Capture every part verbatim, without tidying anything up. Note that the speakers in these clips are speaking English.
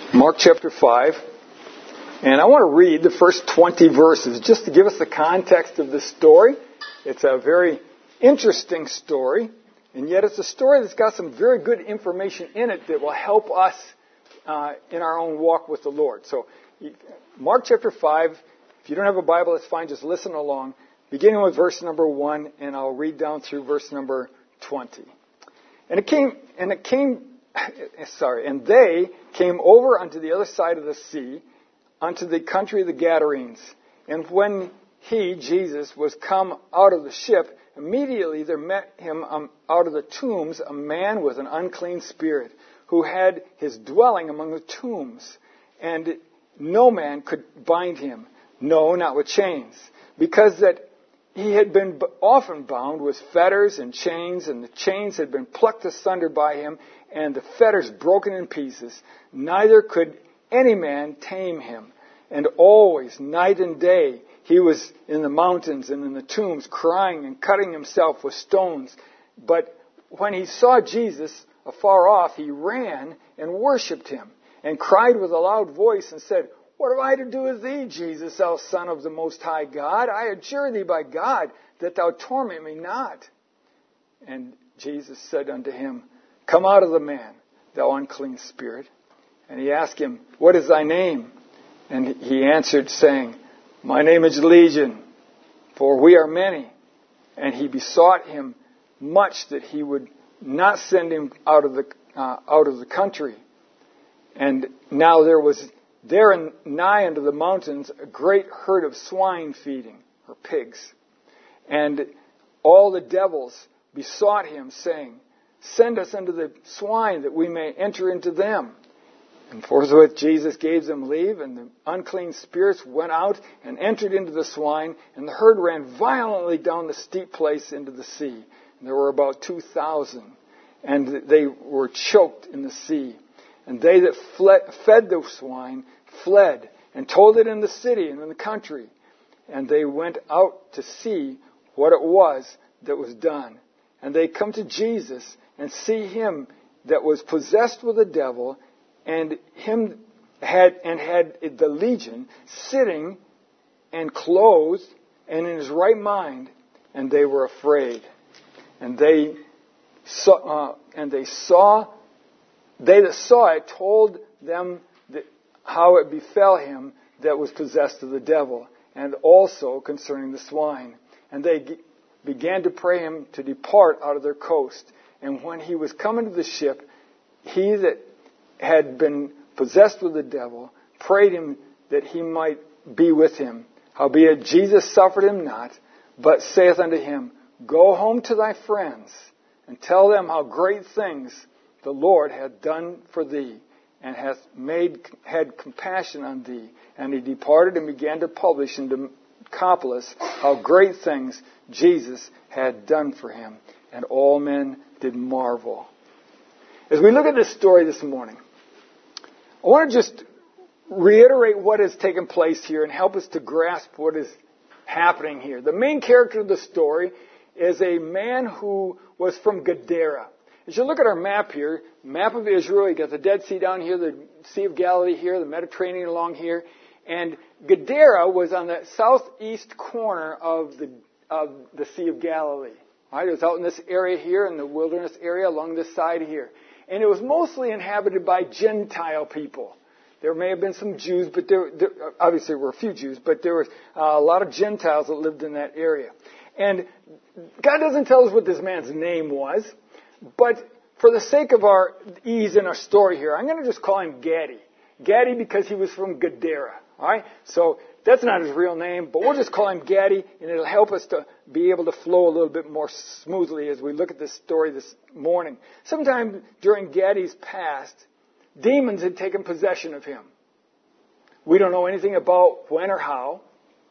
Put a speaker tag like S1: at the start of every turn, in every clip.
S1: Mark chapter five. And I want to read the first twenty verses just to give us the context of this story. It's a very interesting story, and yet it's a story that's got some very good information in it that will help us uh, in our own walk with the Lord. So, Mark chapter five, if you don't have a Bible, that's fine, just listen along, beginning with verse number one, and I'll read down through verse number twenty. And it came, and it came, sorry, and they came over unto the other side of the sea, unto the country of the Gadarenes. And when he, Jesus, was come out of the ship, immediately there met him um, out of the tombs a man with an unclean spirit, who had his dwelling among the tombs. And no man could bind him, no, not with chains, because that he had been often bound with fetters and chains, and the chains had been plucked asunder by him, and the fetters broken in pieces. Neither could any man tame him. And always, night and day, he was in the mountains and in the tombs, crying and cutting himself with stones. But when he saw Jesus afar off, he ran and worshipped him, and cried with a loud voice and said, What have I to do with thee, Jesus, thou Son of the Most High God? I adjure thee by God that thou torment me not. And Jesus said unto him, Come out of the man, thou unclean spirit. And he asked him, What is thy name? And he answered, saying, My name is Legion, for we are many. And he besought him much that he would not send him out of the uh, out of the country. And now there was there in, nigh unto the mountains a great herd of swine feeding, or pigs. And all the devils besought him, saying, Send us unto the swine, that we may enter into them. And forthwith Jesus gave them leave, and the unclean spirits went out and entered into the swine, and the herd ran violently down the steep place into the sea. And there were about two thousand, and they were choked in the sea. And they that fled, fed the swine fled, and told it in the city and in the country. And they went out to see what it was that was done. And they come to Jesus, and see him that was possessed with a devil, and him had and had the legion sitting and clothed and in his right mind, and they were afraid. And they saw, uh, and they saw, they that saw it told them that how it befell him that was possessed of the devil, and also concerning the swine. And they g- began to pray him to depart out of their coast. And when he was come into the ship, he that had been possessed with the devil prayed him that he might be with him. Howbeit Jesus suffered him not, but saith unto him, Go home to thy friends, and tell them how great things the Lord hath done for thee, and hath made had compassion on thee. And he departed and began to publish in Decapolis how great things Jesus had done for him. And all men did marvel. As we look at this story this morning, I want to just reiterate what has taken place here and help us to grasp what is happening here. The main character of the story is a man who was from Gadara. As you look at our map here, map of Israel, you got the Dead Sea down here, the Sea of Galilee here, the Mediterranean along here, and Gadara was on the southeast corner of the of the Sea of Galilee. Right? It was out in this area here, in the wilderness area along this side here. And it was mostly inhabited by Gentile people. There may have been some Jews, but there, there obviously there were a few Jews, but there were uh, a lot of Gentiles that lived in that area. And God doesn't tell us what this man's name was, but for the sake of our ease in our story here, I'm going to just call him Gaddy. Gaddy because he was from Gadara. All right? So that's not his real name, but we'll just call him Gaddy, and it'll help us to be able to flow a little bit more smoothly as we look at this story this morning. Sometime during Gaddy's past, demons had taken possession of him. We don't know anything about when or how.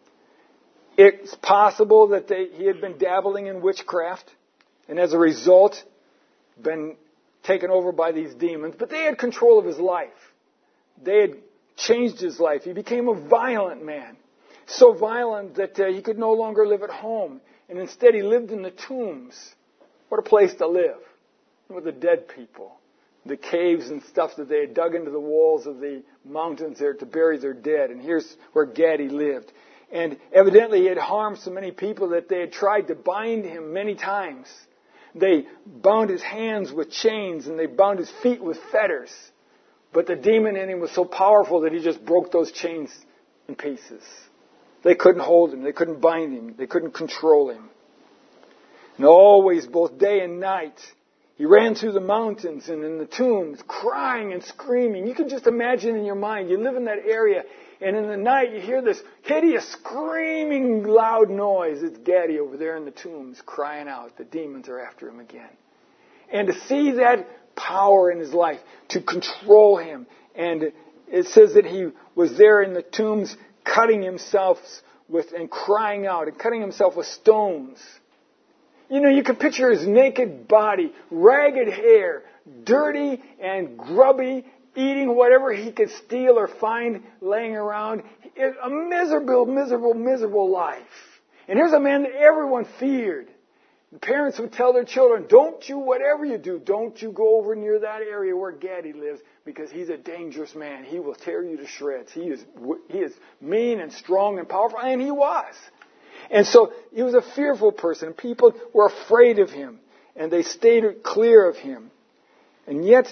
S1: It's possible that they, he had been dabbling in witchcraft, and as a result, been taken over by these demons. But they had control of his life. They had changed his life. He became a violent man. So violent that uh, he could no longer live at home. And instead he lived in the tombs. What a place to live. With the dead people. the caves and stuff that they had dug into the walls of the mountains there to bury their dead. And here's where Gaddi lived. And evidently he had harmed so many people that they had tried to bind him many times. They bound his hands with chains and they bound his feet with fetters. But the demon in him was so powerful that he just broke those chains in pieces. They couldn't hold him. They couldn't bind him. They couldn't control him. And always, both day and night, he ran through the mountains and in the tombs, crying and screaming. You can just imagine in your mind, you live in that area, and in the night you hear this hideous, screaming, loud noise. It's Gaddi over there in the tombs crying out. The demons are after him again. And to see that power in his life, to control him. And it says that he was there in the tombs cutting himself with and crying out and cutting himself with stones. You know, you can picture his naked body, ragged hair, dirty and grubby, eating whatever he could steal or find laying around. A miserable, miserable, miserable life. And here's a man that everyone feared. The parents would tell their children, don't you, whatever you do, don't you go over near that area where Gaddi lives, because he's a dangerous man. He will tear you to shreds. He is, he is mean and strong and powerful, and he was. And so he was a fearful person. People were afraid of him, and they stayed clear of him. And yet,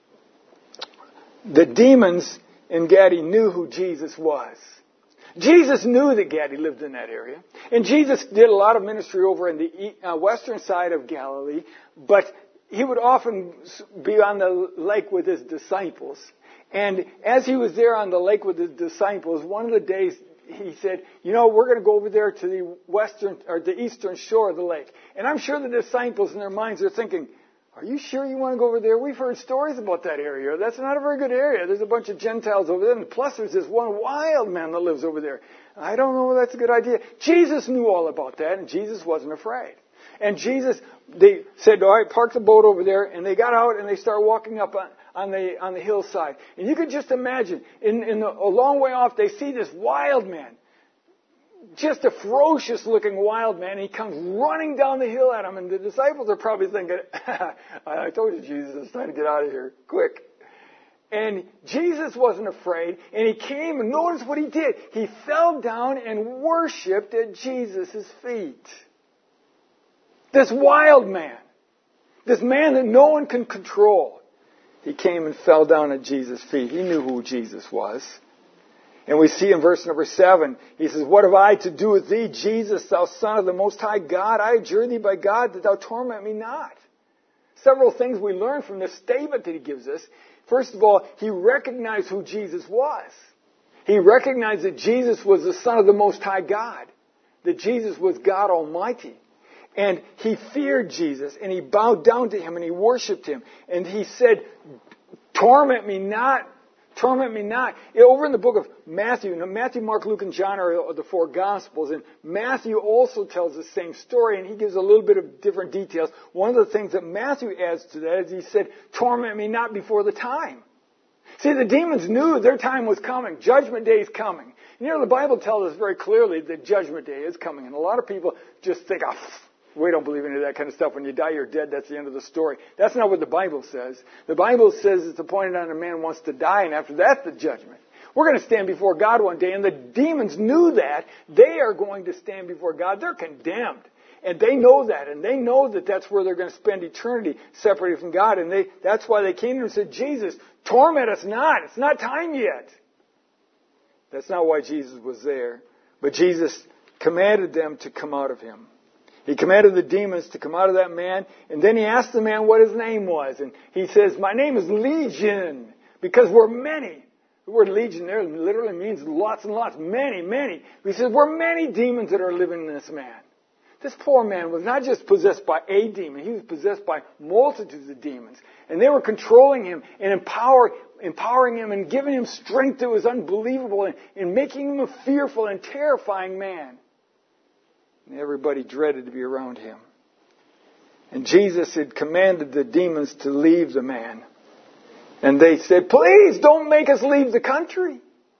S1: the demons in Gaddi knew who Jesus was. Jesus knew that Gaddi lived in that area. And Jesus did a lot of ministry over in the uh, western side of Galilee, but he would often be on the lake with his disciples. And as he was there on the lake with his disciples, one of the days he said, you know, we're going to go over there to the western or the eastern shore of the lake. And I'm sure the disciples in their minds are thinking, are you sure you want to go over there? We've heard stories about that area. That's not a very good area. There's a bunch of Gentiles over there. And plus there's this one wild man that lives over there. I don't know if that's a good idea. Jesus knew all about that, and Jesus wasn't afraid. And Jesus, they said, all right, park the boat over there. And they got out and they started walking up on, on the on the hillside. And you could just imagine, in, in the, a long way off, they see this wild man. Just a ferocious looking wild man. He comes running down the hill at him. And the disciples are probably thinking, I told you, Jesus, it's time to get out of here. Quick. And Jesus wasn't afraid. And he came, and notice what he did. He fell down and worshipped at Jesus' feet. This wild man. This man that no one can control. He came and fell down at Jesus' feet. He knew who Jesus was. And we see in verse number seven, he says, what have I to do with thee, Jesus, thou Son of the Most High God? I adjure thee by God that thou torment me not. Several things we learn from this statement that he gives us. First of all, he recognized who Jesus was. He recognized that Jesus was the Son of the Most High God. That Jesus was God Almighty. And he feared Jesus, and he bowed down to him, and he worshipped him. And he said, torment me not. Torment me not. Over in the book of Matthew, Matthew, Mark, Luke, and John are the four Gospels, and Matthew also tells the same story, and he gives a little bit of different details. One of the things that Matthew adds to that is he said, torment me not before the time. See, the demons knew their time was coming. Judgment day is coming. You know, the Bible tells us very clearly that judgment day is coming, and a lot of people just think, oh, we don't believe any of that kind of stuff. When you die, you're dead. That's the end of the story. That's not what the Bible says. The Bible says it's appointed on a man wants to die, and after that, the judgment. We're going to stand before God one day, and the demons knew that. They are going to stand before God. They're condemned. And they know that, and they know that that's where they're going to spend eternity separated from God. And they that's why they came and said, Jesus, torment us not. It's not time yet. That's not why Jesus was there. But Jesus commanded them to come out of him. He commanded the demons to come out of that man, and then he asked the man what his name was. And he says, my name is Legion, because we're many. The word legion there literally means lots and lots, many, many. He says, we're many demons that are living in this man. This poor man was not just possessed by a demon, he was possessed by multitudes of demons. And they were controlling him and empower, empowering him and giving him strength that was unbelievable and, and making him a fearful and terrifying man. And everybody dreaded to be around him. And Jesus had commanded the demons to leave the man. And they said, please don't make us leave the country.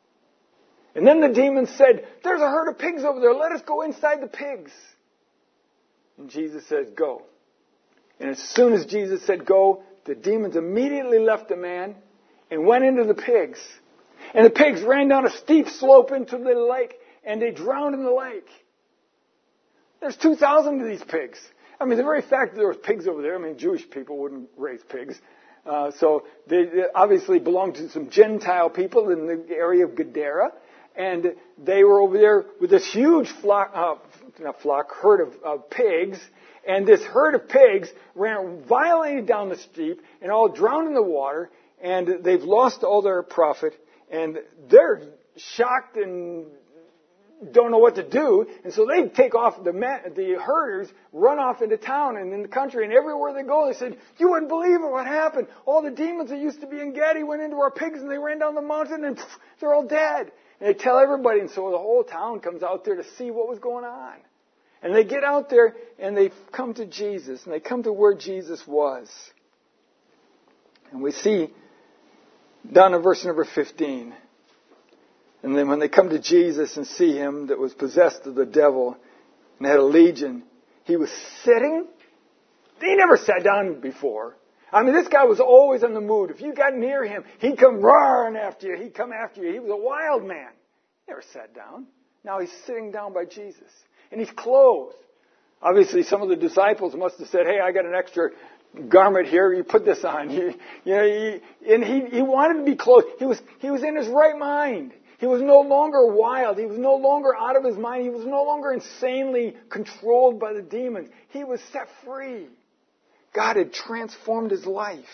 S1: And then the demons said, there's a herd of pigs over there. Let us go inside the pigs. And Jesus said, go. And as soon as Jesus said go, the demons immediately left the man and went into the pigs. And the pigs ran down a steep slope into the lake, and they drowned in the lake. There's two thousand of these pigs. I mean, the very fact that there was pigs over there, I mean, Jewish people wouldn't raise pigs. Uh, so they, they obviously belonged to some Gentile people in the area of Gadara. And they were over there with this huge flock, uh, not flock, herd of, of pigs. And this herd of pigs ran violently down the steep and all drowned in the water. And they've lost all their profit. And they're shocked and don't know what to do. And so they take off, the men, the herders run off into town and in the country. And everywhere they go, they said, you wouldn't believe it, what happened. All the demons that used to be in Gadi went into our pigs and they ran down the mountain and pff, they're all dead. And they tell everybody. And so the whole town comes out there to see what was going on. And they get out there and they come to Jesus. And they come to where Jesus was. And we see down in verse number fifteen. And then when they come to Jesus and see him that was possessed of the devil and had a legion, he was sitting. He never sat down before. I mean, this guy was always on the move. If you got near him, he'd come roaring after you. He'd come after you. He was a wild man. He never sat down. Now he's sitting down by Jesus. And he's clothed. Obviously, some of the disciples must have said, hey, I got an extra garment here. You put this on. You, you know, he, and he, he wanted to be clothed. He was, he was in his right mind. He was no longer wild. He was no longer out of his mind. He was no longer insanely controlled by the demons. He was set free. God had transformed his life.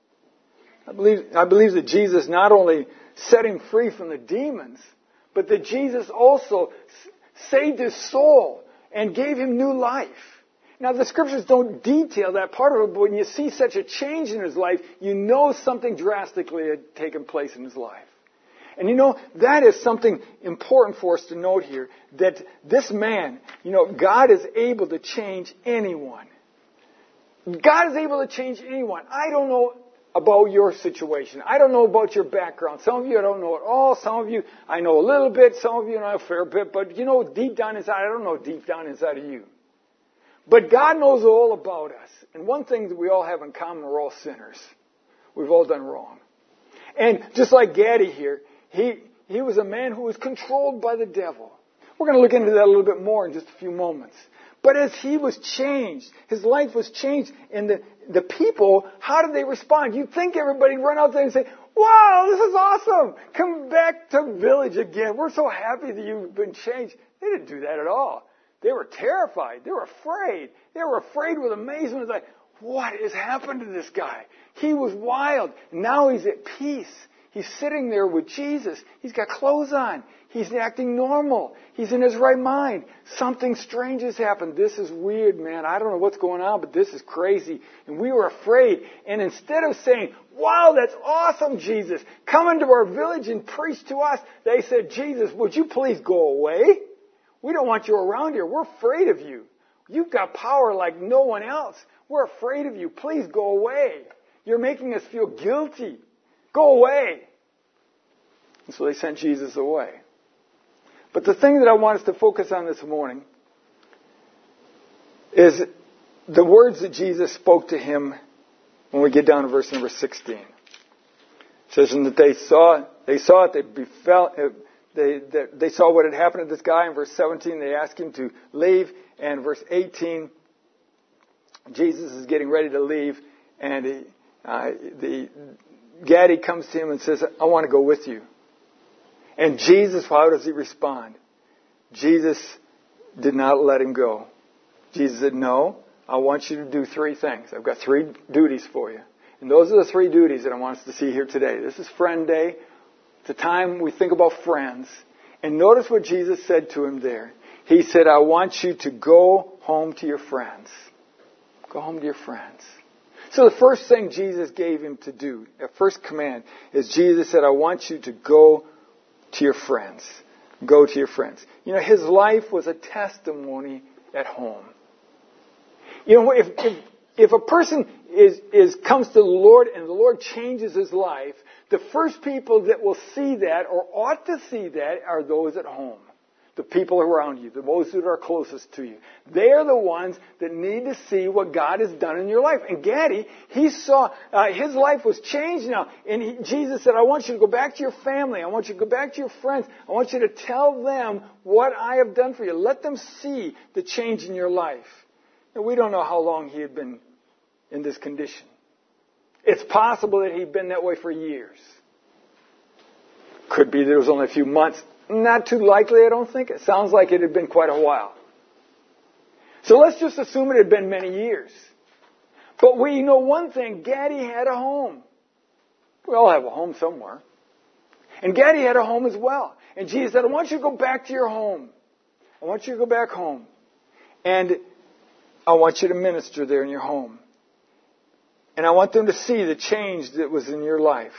S1: I believe, I believe that Jesus not only set him free from the demons, but that Jesus also saved his soul and gave him new life. Now, the scriptures don't detail that part of it, but when you see such a change in his life, you know something drastically had taken place in his life. And you know, that is something important for us to note here, that this man, you know, God is able to change anyone. God is able to change anyone. I don't know about your situation. I don't know about your background. Some of you I don't know at all. Some of you I know a little bit. Some of you know a fair bit. But you know, deep down inside, I don't know deep down inside of you. But God knows all about us. And one thing that we all have in common, we're all sinners. We've all done wrong. And just like Gadi here, He, he was a man who was controlled by the devil. We're going to look into that a little bit more in just a few moments. But as he was changed, his life was changed, and the, the people, how did they respond? You'd think everybody would run out there and say, wow, this is awesome. Come back to village again. We're so happy that you've been changed. They didn't do that at all. They were terrified. They were afraid. They were afraid with amazement. It's like, what has happened to this guy? He was wild. Now he's at peace. He's sitting there with Jesus. He's got clothes on. He's acting normal. He's in his right mind. Something strange has happened. This is weird, man. I don't know what's going on, but this is crazy. And we were afraid. And instead of saying, wow, that's awesome, Jesus, come into our village and preach to us, they said, Jesus, would you please go away? We don't want you around here. We're afraid of you. You've got power like no one else. We're afraid of you. Please go away. You're making us feel guilty. Go away. And so they sent Jesus away. But the thing that I want us to focus on this morning is the words that Jesus spoke to him when we get down to verse number sixteen. It says, and that they saw, they saw it, they befell, they, they, they saw what had happened to this guy. In verse seventeen, they asked him to leave. And verse eighteen, Jesus is getting ready to leave. And he, uh, the Gadi comes to him and says, I want to go with you. And Jesus, how does he respond? Jesus did not let him go. Jesus said, no, I want you to do three things. I've got three duties for you. And those are the three duties that I want us to see here today. This is Friend Day. It's a time we think about friends. And notice what Jesus said to him there. He said, I want you to go home to your friends. Go home to your friends. So the first thing Jesus gave him to do, the first command, is Jesus said, I want you to go to your friends. Go to your friends. You know, his life was a testimony at home. You know, if if, if a person is, is comes to the Lord and the Lord changes his life, the first people that will see that or ought to see that are those at home. the people around you, the those that are closest to you. They're the ones that need to see what God has done in your life. And Gaddy, he saw, uh, his life was changed now. And he, Jesus said, I want you to go back to your family. I want you to go back to your friends. I want you to tell them what I have done for you. Let them see the change in your life. And we don't know how long he had been in this condition. It's possible that he'd been that way for years. Could be that it was only a few months. Not too likely, I don't think. It sounds like it had been quite a while. So let's just assume it had been many years. But we know one thing, Gaddy had a home. We all have a home somewhere. And Gaddy had a home as well. And Jesus said, I want you to go back to your home. I want you to go back home. And I want you to minister there in your home. And I want them to see the change that was in your life.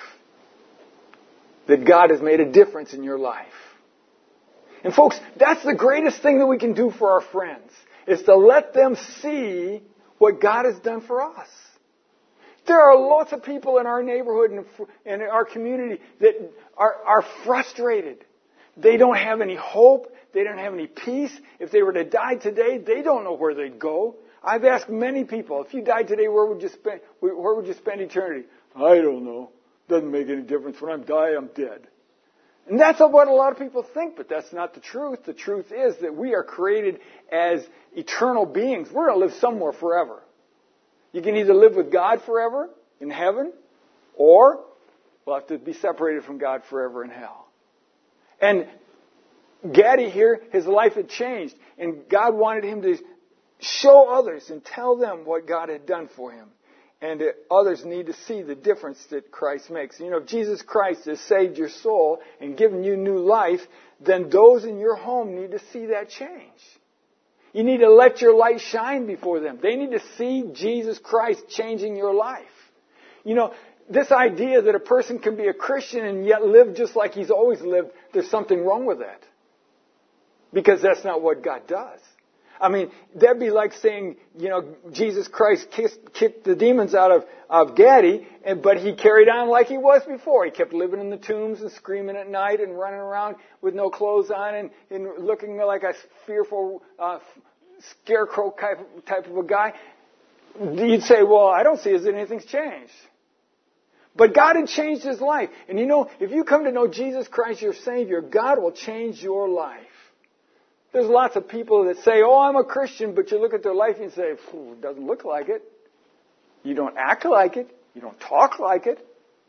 S1: That God has made a difference in your life. And folks, that's the greatest thing that we can do for our friends, is to let them see what God has done for us. There are lots of people in our neighborhood and in our community that are, are frustrated. They don't have any hope. They don't have any peace. If they were to die today, they don't know where they'd go. I've asked many people, if you died today, where would you spend, where would you spend eternity? I don't know. Doesn't make any difference. When I die, I'm dead. And that's what a lot of people think, but that's not the truth. The truth is that we are created as eternal beings. We're going to live somewhere forever. You can either live with God forever in heaven, or we'll have to be separated from God forever in hell. And Gaddy here, his life had changed, and God wanted him to show others and tell them what God had done for him. And others need to see the difference that Christ makes. You know, if Jesus Christ has saved your soul and given you new life, then those in your home need to see that change. You need to let your light shine before them. They need to see Jesus Christ changing your life. You know, this idea that a person can be a Christian and yet live just like he's always lived, there's something wrong with that. Because that's not what God does. I mean, that'd be like saying, you know, Jesus Christ kissed, kicked the demons out of, of Gaddy, and, but he carried on like he was before. He kept living in the tombs and screaming at night and running around with no clothes on and, and looking like a fearful uh, scarecrow type, type of a guy. You'd say, well, I don't see as anything's changed. But God had changed his life. And you know, if you come to know Jesus Christ, your Savior, God will change your life. There's lots of people that say, oh, I'm a Christian, but you look at their life and you say, it doesn't look like it. You don't act like it. You don't talk like it.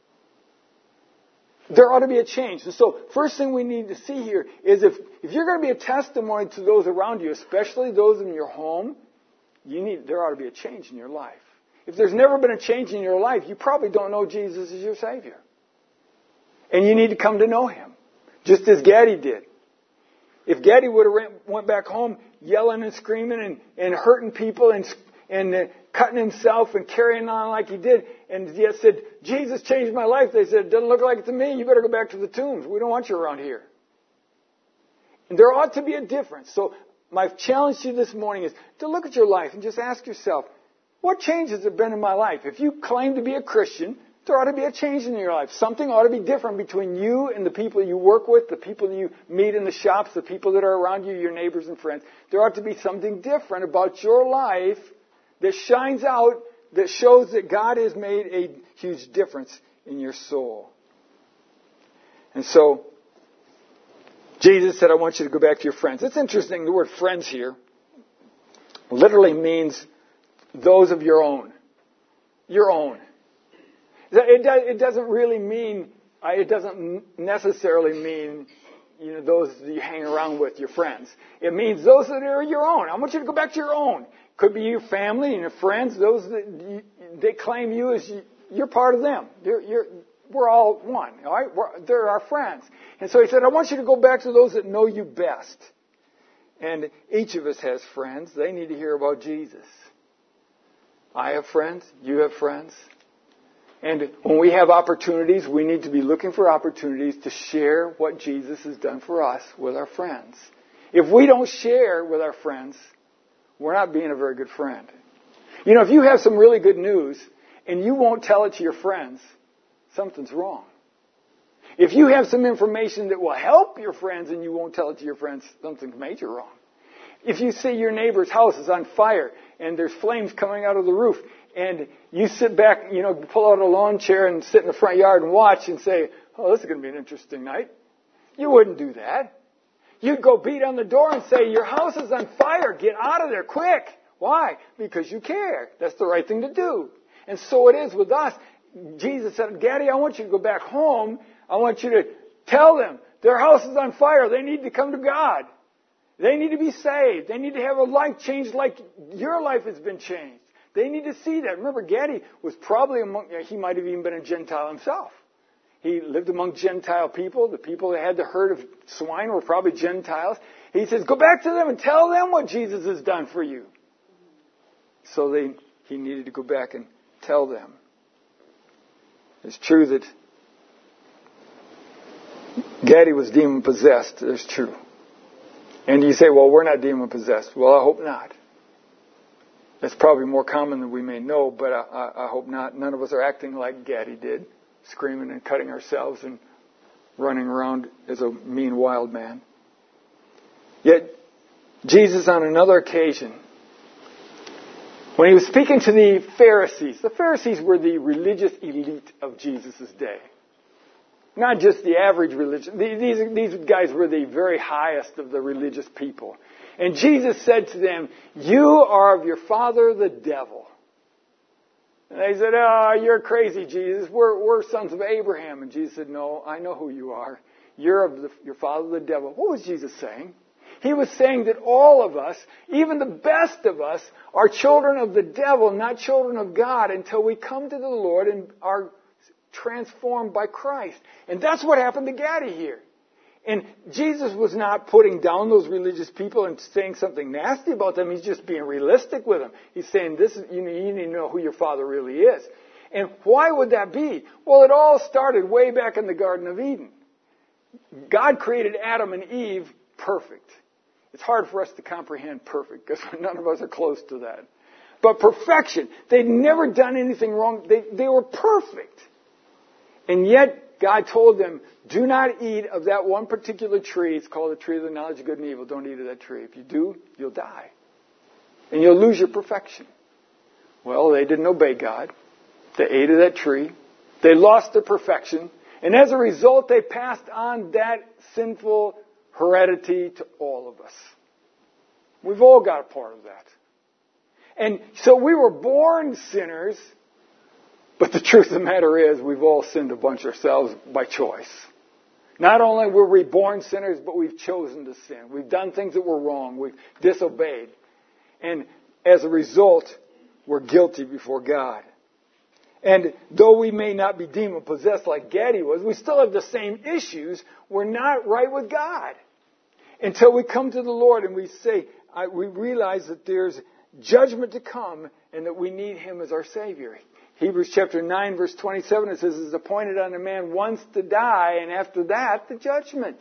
S1: There ought to be a change. And so, first thing we need to see here is if, if you're going to be a testimony to those around you, especially those in your home, you need, there ought to be a change in your life. If there's never been a change in your life, you probably don't know Jesus as your Savior. And you need to come to know Him, just as Gaddy did. If Gaddy would have went back home yelling and screaming and, and hurting people and, and uh, cutting himself and carrying on like he did, and yet said, Jesus changed my life, they said, it doesn't look like it to me, you better go back to the tombs. We don't want you around here. And there ought to be a difference. So my challenge to you this morning is to look at your life and just ask yourself, what change has there been in my life? If you claim to be a Christian, there ought to be a change in your life. Something ought to be different between you and the people you work with, the people you meet in the shops, the people that are around you, your neighbors and friends. There ought to be something different about your life that shines out, that shows that God has made a huge difference in your soul. And so, Jesus said, I want you to go back to your friends. It's interesting, the word friends here literally means those of your own. Your own. It doesn't really mean, it doesn't necessarily mean, you know, those that you hang around with, your friends. It means those that are your own. I want you to go back to your own. Could be your family and your friends, those that you, they claim you as you, you're part of them. You're, you're, we're all one, all right? We're, they're our friends. And so he said, I want you to go back to those that know you best. And each of us has friends. They need to hear about Jesus. I have friends. You have friends. And when we have opportunities, we need to be looking for opportunities to share what Jesus has done for us with our friends. If we don't share with our friends, we're not being a very good friend. You know, if you have some really good news and you won't tell it to your friends, something's wrong. If you have some information that will help your friends and you won't tell it to your friends, something's major wrong. If you see your neighbor's house is on fire and there's flames coming out of the roof and you sit back, you know, pull out a lawn chair and sit in the front yard and watch and say, oh, this is going to be an interesting night. You wouldn't do that. You'd go beat on the door and say, your house is on fire. Get out of there quick. Why? Because you care. That's the right thing to do. And so it is with us. Jesus said, Gaddy, I want you to go back home. I want you to tell them their house is on fire. They need to come to God. They need to be saved. They need to have a life changed like your life has been changed. They need to see that. Remember, Gaddy was probably among, he might have even been a Gentile himself. He lived among Gentile people. The people that had the herd of swine were probably Gentiles. He says, go back to them and tell them what Jesus has done for you. So they, he needed to go back and tell them. It's true that Gaddy was demon-possessed. That's true. And you say, well, we're not demon-possessed. Well, I hope not. That's probably more common than we may know, but I, I, I hope not. None of us are acting like Gaddy did, screaming and cutting ourselves and running around as a mean wild man. Yet, Jesus on another occasion, when he was speaking to the Pharisees, the Pharisees were the religious elite of Jesus' day. Not just the average religion. These, these guys were the very highest of the religious people. And Jesus said to them, you are of your father the devil. And they said, oh, you're crazy, Jesus. We're, we're sons of Abraham. And Jesus said, no, I know who you are. You're of the, your father the devil. What was Jesus saying? He was saying that all of us, even the best of us, are children of the devil, not children of God, until we come to the Lord and are transformed by Christ. And that's what happened to Gaddy here. And Jesus was not putting down those religious people and saying something nasty about them. He's just being realistic with them. He's saying, "This is, you need to know who your Father really is." And why would that be? Well, it all started way back in the Garden of Eden. God created Adam and Eve perfect. It's hard for us to comprehend perfect because none of us are close to that. But perfection. They'd never done anything wrong. They, they were perfect. And yet, God told them, do not eat of that one particular tree. It's called the tree of the knowledge of good and evil. Don't eat of that tree. If you do, you'll die. And you'll lose your perfection. Well, they didn't obey God. They ate of that tree. They lost their perfection. And as a result, they passed on that sinful heredity to all of us. We've all got a part of that. And so we were born sinners. But the truth of the matter is, we've all sinned a bunch ourselves by choice. Not only were we born sinners, but we've chosen to sin. We've done things that were wrong. We've disobeyed. And as a result, we're guilty before God. And though we may not be demon-possessed like Gaddy was, we still have the same issues. We're not right with God. Until we come to the Lord and we say, I, we realize that there's judgment to come and that we need Him as our Savior. Hebrews chapter nine, verse twenty-seven, it says, it is appointed on a man once to die, and after that, the judgment.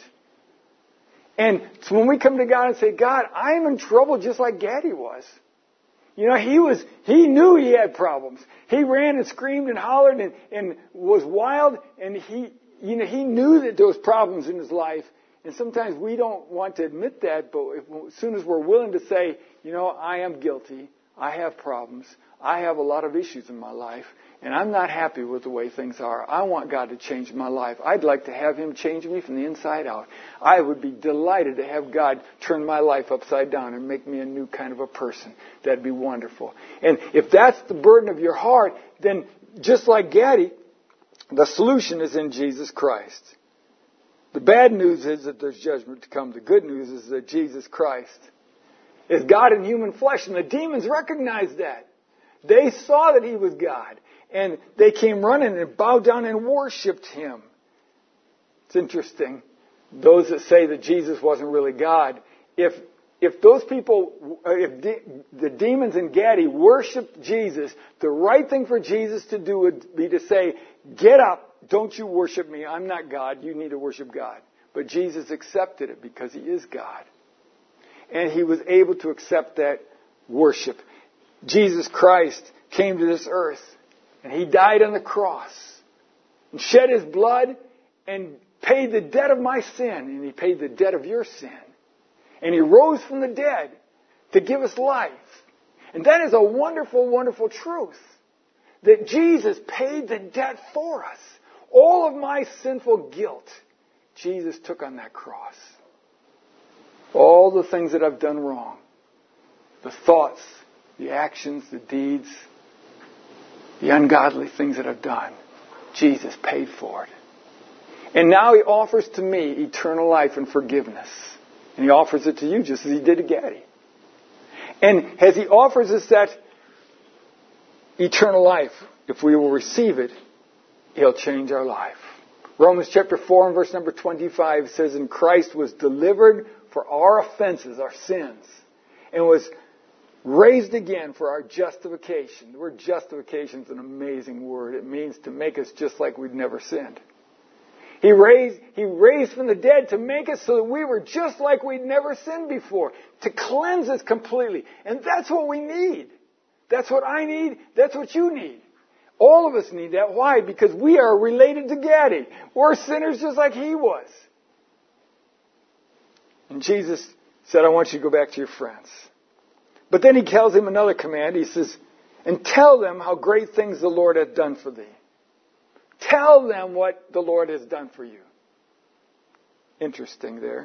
S1: And so when we come to God and say, God, I'm in trouble just like Gaddy was. You know, he was, he knew he had problems. He ran and screamed and hollered and, and was wild, and he, you know, he knew that there was problems in his life. And sometimes we don't want to admit that, but if, as soon as we're willing to say, you know, I am guilty, I have problems, I have a lot of issues in my life, and I'm not happy with the way things are. I want God to change my life. I'd like to have Him change me from the inside out. I would be delighted to have God turn my life upside down and make me a new kind of a person. That'd be wonderful. And if that's the burden of your heart, then just like Gaddy, the solution is in Jesus Christ. The bad news is that there's judgment to come. The good news is that Jesus Christ is God in human flesh, and the demons recognized that. They saw that He was God, and they came running and bowed down and worshipped Him. It's interesting. Those that say that Jesus wasn't really God, if if those people, if de- the demons and Gaddy worshipped Jesus, the right thing for Jesus to do would be to say, get up, don't you worship me, I'm not God, you need to worship God. But Jesus accepted it because He is God. And He was able to accept that worship. Jesus Christ came to this earth, and He died on the cross and shed His blood, and paid the debt of my sin, and He paid the debt of your sin. And He rose from the dead to give us life. And that is a wonderful, wonderful truth. That Jesus paid the debt for us. All of my sinful guilt, Jesus took on that cross. All the things that I've done wrong. The thoughts, the actions, the deeds, the ungodly things that I've done. Jesus paid for it. And now He offers to me eternal life and forgiveness. And He offers it to you just as He did to Gaddy. And as He offers us that eternal life, if we will receive it, He'll change our life. Romans chapter four and verse number twenty-five says, "And Christ was delivered for our offenses, our sins, and was raised again for our justification." The word justification is an amazing word. It means to make us just like we'd never sinned. He raised, he raised from the dead to make us so that we were just like we'd never sinned before. To cleanse us completely. And that's what we need. That's what I need. That's what you need. All of us need that. Why? Because we are related to Gaddy. We're sinners just like he was. And Jesus said, "I want you to go back to your friends." But then He tells him another command. He says, "And tell them how great things the Lord hath done for thee." Tell them what the Lord has done for you. Interesting there.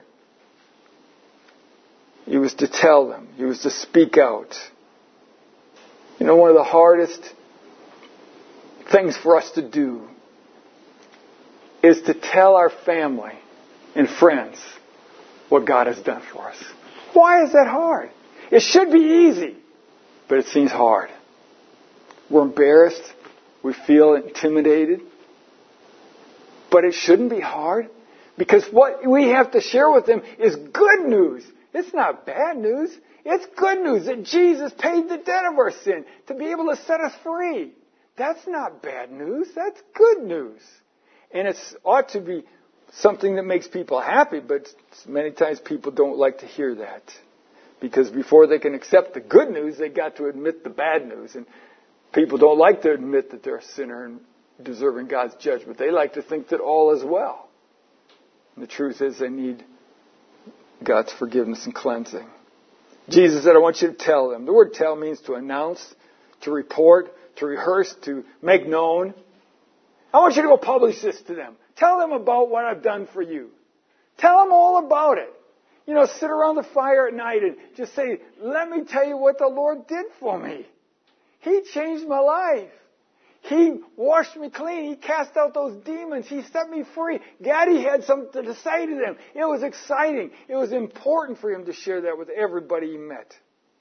S1: He was to tell them. He was to speak out. You know, one of the hardest things for us to do is to tell our family and friends what God has done for us. Why is that hard? It should be easy, but it seems hard. We're embarrassed. We feel intimidated. But it shouldn't be hard, because what we have to share with them is good news. It's not bad news. It's good news that Jesus paid the debt of our sin to be able to set us free. That's not bad news. That's good news. And it ought to be something that makes people happy, but many times people don't like to hear that. Because before they can accept the good news, they got to admit the bad news. And people don't like to admit that they're a sinner and deserving God's judgment. They like to think that all is well. And the truth is they need God's forgiveness and cleansing. Jesus said, "I want you to tell them." The word tell means to announce, to report, to rehearse, to make known. I want you to go publish this to them. Tell them about what I've done for you. Tell them all about it. You know, sit around the fire at night and just say, "Let me tell you what the Lord did for me. He changed my life. He washed me clean. He cast out those demons. He set me free." Gaddy had something to say to them. It was exciting. It was important for him to share that with everybody he met.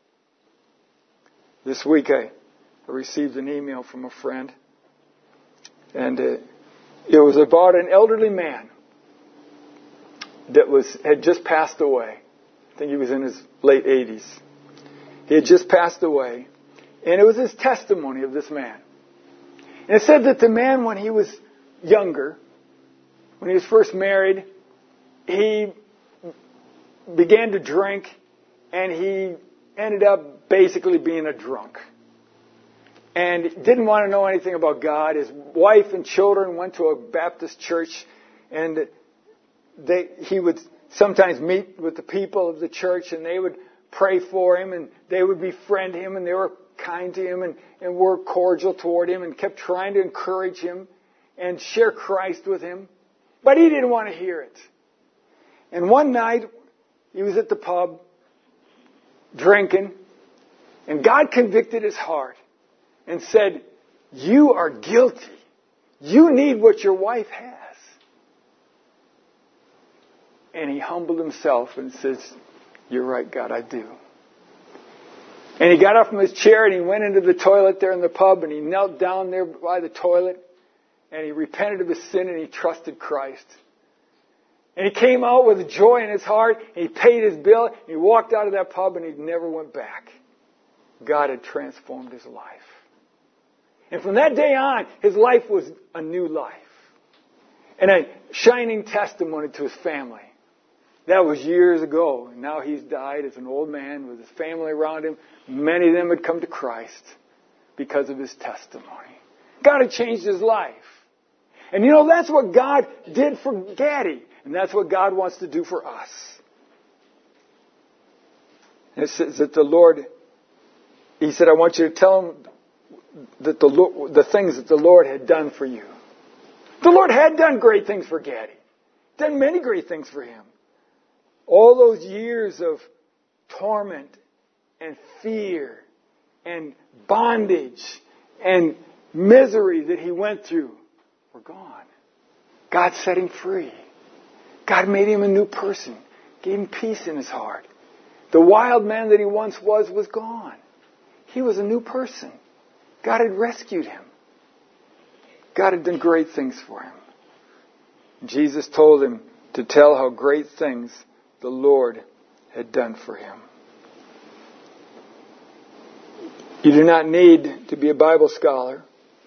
S1: This week I received an email from a friend. And uh, it was about an elderly man that was had just passed away. I think he was in his late eighties. He had just passed away. And it was his testimony of this man. And it said that the man, when he was younger, when he was first married, he began to drink, and he ended up basically being a drunk. And didn't want to know anything about God. His wife and children went to a Baptist church, and they, he would sometimes meet with the people of the church, and they would pray for him, and they would befriend him, and they were kind to him and, and were cordial toward him and kept trying to encourage him and share Christ with him. But he didn't want to hear it. And one night, he was at the pub drinking, and God convicted his heart and said, "You are guilty. You need what your wife has." And he humbled himself and says, "You're right, God, I do." And he got up from his chair and he went into the toilet there in the pub, and he knelt down there by the toilet and he repented of his sin and he trusted Christ. And he came out with joy in his heart, and he paid his bill, and he walked out of that pub and he never went back. God had transformed his life. And from that day on, his life was a new life. And a shining testimony to his family. That was years ago. And now he's died as an old man with his family around him. Many of them had come to Christ because of his testimony. God had changed his life. And you know, that's what God did for Gaddy. And that's what God wants to do for us. It says that the Lord, He said, I want you to tell him that the, the things that the Lord had done for you. The Lord had done great things for Gaddy. Done many great things for him. All those years of torment and fear and bondage and misery that he went through were gone. God set him free. God made him a new person. Gave him peace in his heart. The wild man that he once was was gone. He was a new person. God had rescued him. God had done great things for him. Jesus told him to tell how great things the Lord had done for him. You do not need to be a Bible scholar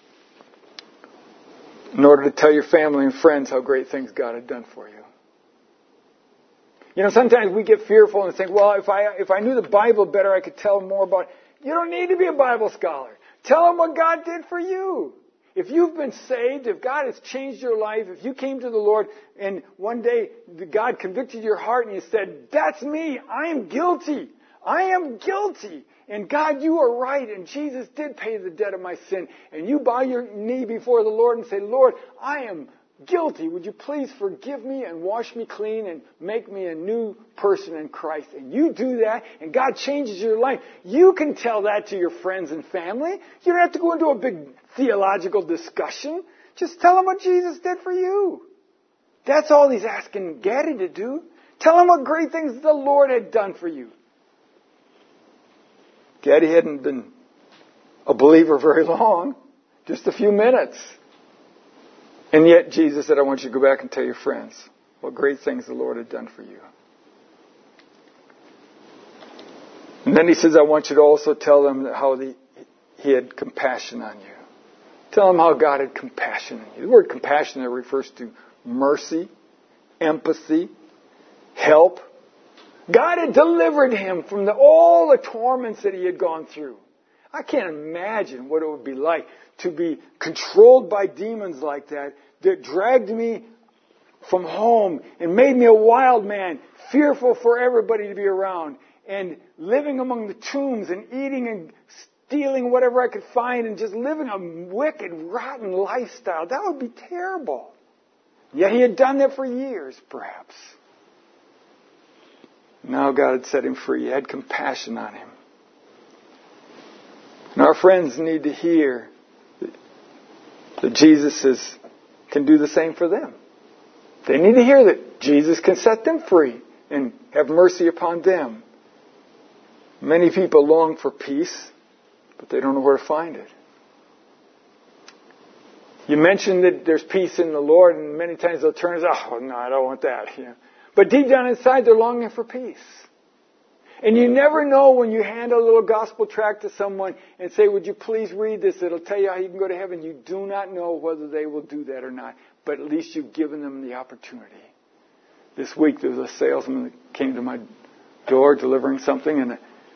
S1: in order to tell your family and friends how great things God had done for you. You know, sometimes we get fearful and think, well, if I if I knew the Bible better, I could tell them more about it. You don't need to be a Bible scholar. Tell them what God did for you. If you've been saved, if God has changed your life, if you came to the Lord and one day God convicted your heart and you said, that's me, I am guilty, I am guilty. And God, you are right, and Jesus did pay the debt of my sin. And you bow your knee before the Lord and say, Lord, I am guilty. Would you please forgive me and wash me clean and make me a new person in Christ? And you do that, and God changes your life. You can tell that to your friends and family. You don't have to go into a big theological discussion. Just tell them what Jesus did for you. That's all he's asking Gaddy to do. Tell him what great things the Lord had done for you. Gaddy hadn't been a believer very long, just a few minutes. And yet Jesus said, I want you to go back and tell your friends what great things the Lord had done for you. And then he says, I want you to also tell them how the, he had compassion on you. Tell them how God had compassion on you. The word compassion there refers to mercy, empathy, help. God had delivered him from the, all the torments that he had gone through. I can't imagine what it would be like to be controlled by demons like that, that dragged me from home and made me a wild man, fearful for everybody to be around, and living among the tombs and eating and stealing whatever I could find and just living a wicked, rotten lifestyle. That would be terrible. Yet he had done that for years, perhaps. Now God had set him free. He had compassion on him. And our friends need to hear that Jesus is, can do the same for them. They need to hear that Jesus can set them free and have mercy upon them. Many people long for peace, but they don't know where to find it. You mention that there's peace in the Lord, and many times they'll turn and say, oh, no, I don't want that. You know. But deep down inside, they're longing for peace. And you never know when you hand a little gospel tract to someone and say, would you please read this? It'll tell you how you can go to heaven. You do not know whether they will do that or not. But at least you've given them the opportunity. This week there was a salesman that came to my door delivering something, and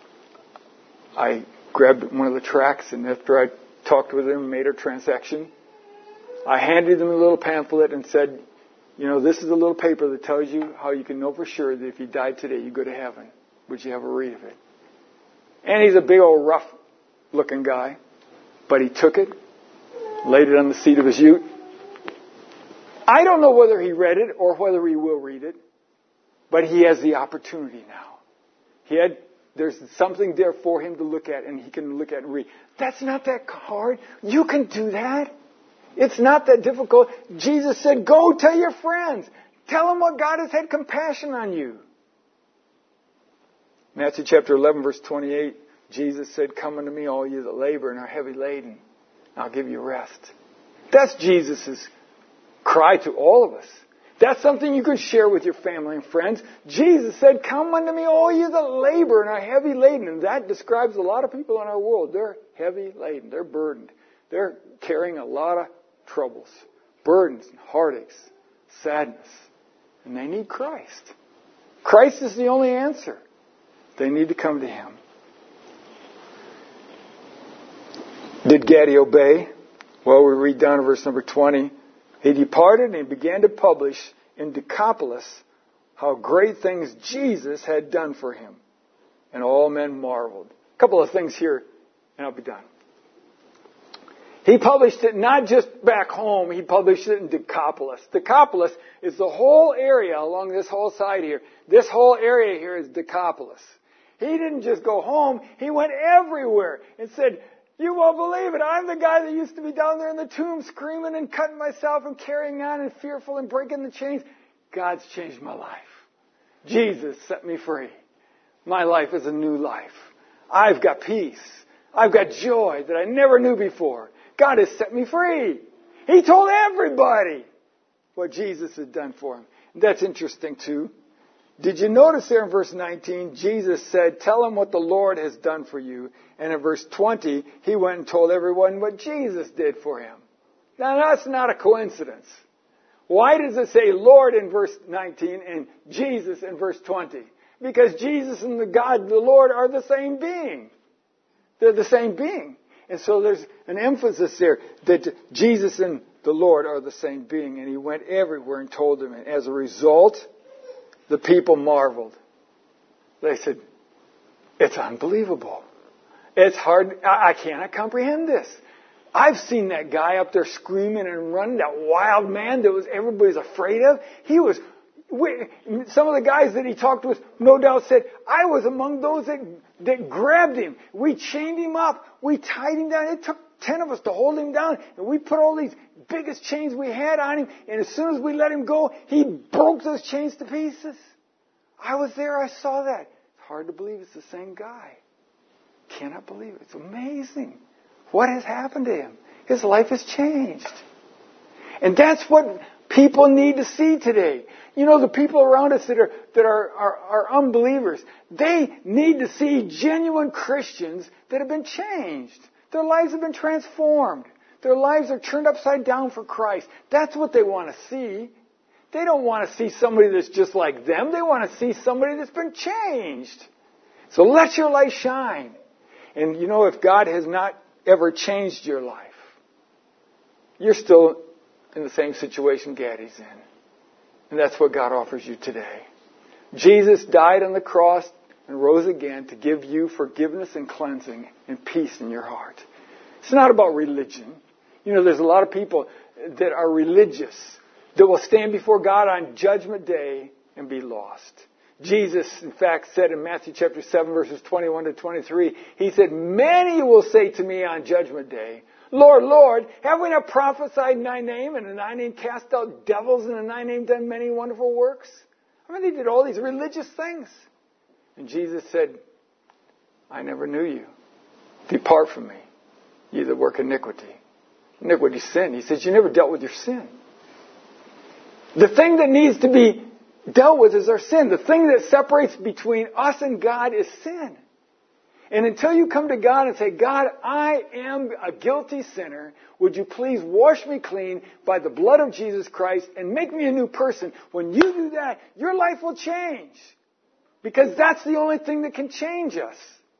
S1: I grabbed one of the tracts, and after I talked with him and made a transaction, I handed him a little pamphlet and said, you know, this is a little paper that tells you how you can know for sure that if you died today, you go to heaven. Would you have a read of it? And he's a big old rough looking guy. But he took it, laid it on the seat of his ute. I don't know whether he read it or whether he will read it. But he has the opportunity now. He had, there's something there for him to look at, and he can look at and read. That's not that hard. You can do that. It's not that difficult. Jesus said, go tell your friends. Tell them what God has had compassion on you. Matthew chapter eleven, verse twenty-eight, Jesus said, come unto me, all you that labor and are heavy laden, and I'll give you rest. That's Jesus' cry to all of us. That's something you can share with your family and friends. Jesus said, come unto me, all you that labor and are heavy laden. And that describes a lot of people in our world. They're heavy laden. They're burdened. They're carrying a lot of troubles, burdens, and heartaches, sadness. And they need Christ. Christ is the only answer. They need to come to Him. Did Gaddy obey? Well, we read down to verse number twenty. He departed and he began to publish in Decapolis how great things Jesus had done for him. And all men marveled. A couple of things here, and I'll be done. He published it not just back home, he published it in Decapolis. Decapolis is the whole area along this whole side here. This whole area here is Decapolis. He didn't just go home, he went everywhere and said, you won't believe it, I'm the guy that used to be down there in the tomb screaming and cutting myself and carrying on and fearful and breaking the chains. God's changed my life. Jesus set me free. My life is a new life. I've got peace. I've got joy that I never knew before. God has set me free. He told everybody what Jesus had done for him. And that's interesting too. Did you notice there in verse nineteen, Jesus said, tell him what the Lord has done for you. And in verse twenty, he went and told everyone what Jesus did for him. Now that's not a coincidence. Why does it say Lord in verse nineteen and Jesus in verse twenty? Because Jesus and the God, the Lord, are the same being. They're the same being. And so there's an emphasis there that Jesus and the Lord are the same being. And he went everywhere and told them. And as a result, the people marveled. They said, it's unbelievable. It's hard. I cannot comprehend this. I've seen that guy up there screaming and running, that wild man that was everybody's afraid of. He was, we, some of the guys that he talked with no doubt said, I was among those that, that grabbed him. We chained him up. We tied him down. It took ten of us to hold him down. And we put all these biggest chains we had on him. And as soon as we let him go, he broke those chains to pieces. I was there. I saw that. It's hard to believe it's the same guy. Cannot believe it. It's amazing. What has happened to him? His life has changed. And that's what people need to see today. You know, the people around us that are that are, are, are unbelievers, they need to see genuine Christians that have been changed. Their lives have been transformed. Their lives are turned upside down for Christ. That's what they want to see. They don't want to see somebody that's just like them. They want to see somebody that's been changed. So let your light shine. And you know, if God has not ever changed your life, you're still in the same situation Gaddy's in. And that's what God offers you today. Jesus died on the cross and rose again to give you forgiveness and cleansing and peace in your heart. It's not about religion. You know, there's a lot of people that are religious that will stand before God on Judgment Day and be lost. Jesus, in fact, said in Matthew chapter seven, verses twenty-one to twenty-three, he said, many will say to me on Judgment Day, Lord, Lord, have we not prophesied in thy name, and in thy name cast out devils, and in thy name done many wonderful works? I mean, they did all these religious things. And Jesus said, I never knew you. Depart from me, ye that work iniquity. Iniquity is sin. He says, you never dealt with your sin. The thing that needs to be dealt with is our sin. The thing that separates between us and God is sin. And until you come to God and say, God, I am a guilty sinner. Would you please wash me clean by the blood of Jesus Christ and make me a new person? When you do that, your life will change. Because that's the only thing that can change us.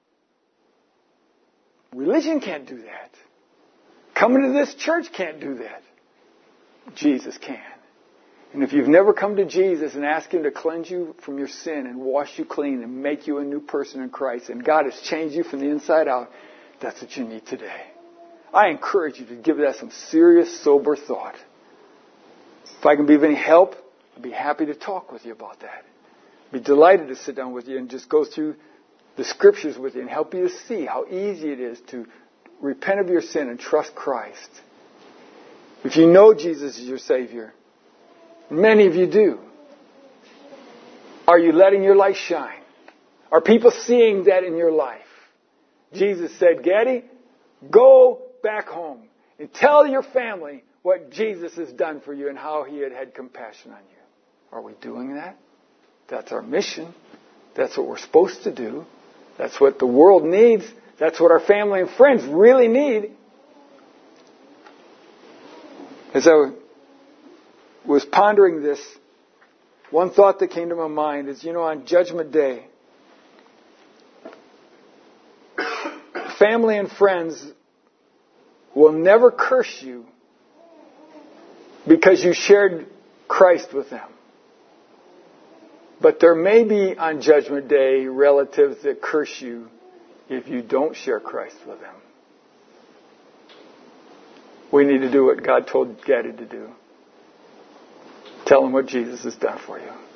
S1: Religion can't do that. Coming to this church can't do that. Jesus can. And if you've never come to Jesus and asked Him to cleanse you from your sin and wash you clean and make you a new person in Christ, and God has changed you from the inside out, that's what you need today. I encourage you to give that some serious, sober thought. If I can be of any help, I'd be happy to talk with you about that. I'd be delighted to sit down with you and just go through the Scriptures with you and help you to see how easy it is to repent of your sin and trust Christ. If you know Jesus is your Savior, many of you do, are you letting your light shine? Are people seeing that in your life? Jesus said, Gaddy, go back home and tell your family what Jesus has done for you and how He had had compassion on you. Are we doing that? That's our mission. That's what we're supposed to do. That's what the world needs. That's what our family and friends really need. As I was pondering this, one thought that came to my mind is, you know, on Judgment Day, family and friends will never curse you because you shared Christ with them. But there may be on Judgment Day relatives that curse you if you don't share Christ with them. We need to do what God told Gaddy to do. Tell them what Jesus has done for you.